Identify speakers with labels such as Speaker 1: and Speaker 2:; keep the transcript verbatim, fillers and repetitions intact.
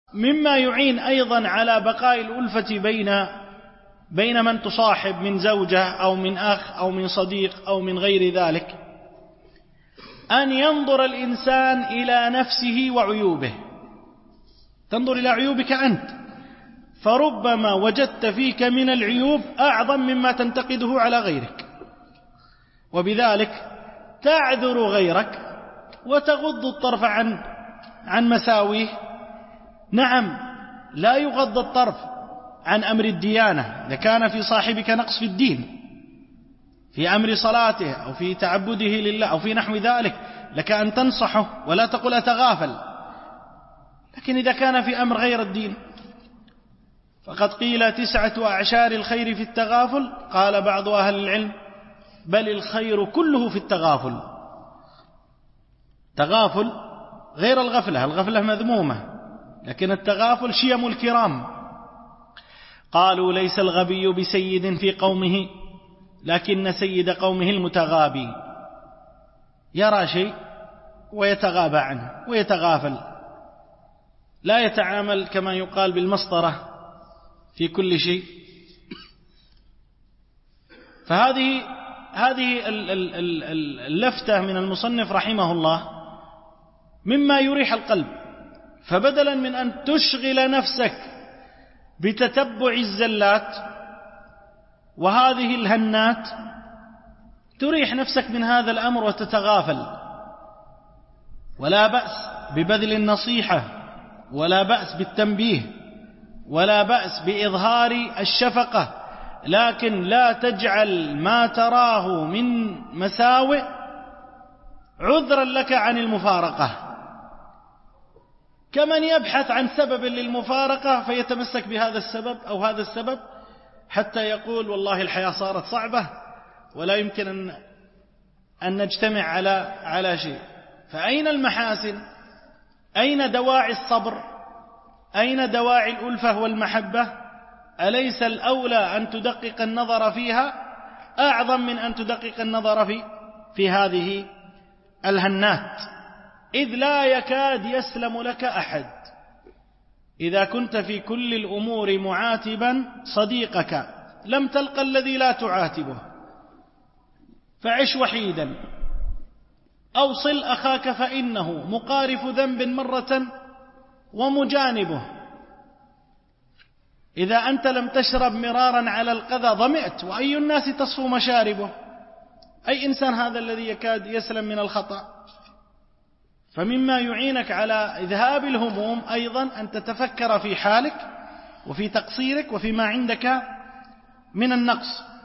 Speaker 1: مما يعين أيضا على بقاء الألفة بين بين من تصاحب من زوجة أو من أخ أو من صديق أو من غير ذلك أن ينظر الإنسان إلى نفسه وعيوبه. تنظر إلى عيوبك أنت، فربما وجدت فيك من العيوب أعظم مما تنتقده على غيرك، وبذلك تعذر غيرك وتغض الطرف عن عن مساويه. نعم، لا يغض الطرف عن أمر الديانة إذا كان في صاحبك نقص في الدين، في أمر صلاته أو في تعبده لله أو في نحو ذلك، لك أن تنصحه ولا تقول أتغافل. لكن إذا كان في أمر غير الدين، فقد قيل تسعة أعشار الخير في التغافل، قال بعض أهل العلم بل الخير كله في التغافل. تغافل غير الغفلة، الغفلة مذمومة، لكن التغافل شيم الكرام. قالوا ليس الغبي بسيد في قومه لكن سيد قومه المتغابي، يرى شيء ويتغابى عنه ويتغافل، لا يتعامل كما يقال بالمسطرة في كل شيء. فهذه هذه اللفتة من المصنف رحمه الله مما يريح القلب. فبدلا من أن تشغل نفسك بتتبع الزلات وهذه الهنات، تريح نفسك من هذا الأمر وتتغافل. ولا بأس ببذل النصيحة، ولا بأس بالتنبيه، ولا بأس بإظهار الشفقة، لكن لا تجعل ما تراه من مساوئ عذرا لك عن المفارقة. كمن يبحث عن سبب للمفارقة فيتمسك بهذا السبب أو هذا السبب حتى يقول والله الحياة صارت صعبة ولا يمكن أن, أن نجتمع على على شيء. فأين المحاسن؟ أين دواعي الصبر؟ أين دواعي الألفة والمحبة؟ أليس الأولى أن تدقق النظر فيها أعظم من أن تدقق النظر في في هذه الهنات؟ إذ لا يكاد يسلم لك أحد إذا كنت في كل الأمور معاتبا صديقك لم تلق الذي لا تعاتبه، فعش وحيدا أو صل أخاك فإنه مقارف ذنب مرة ومجانبه. إذا أنت لم تشرب مرارا على القذى ظمئت، وأي الناس تصفو مشاربه؟ أي إنسان هذا الذي يكاد يسلم من الخطأ؟ فمما يعينك على إذهاب الهموم أيضا أن تتفكر في حالك وفي تقصيرك وفيما عندك من النقص.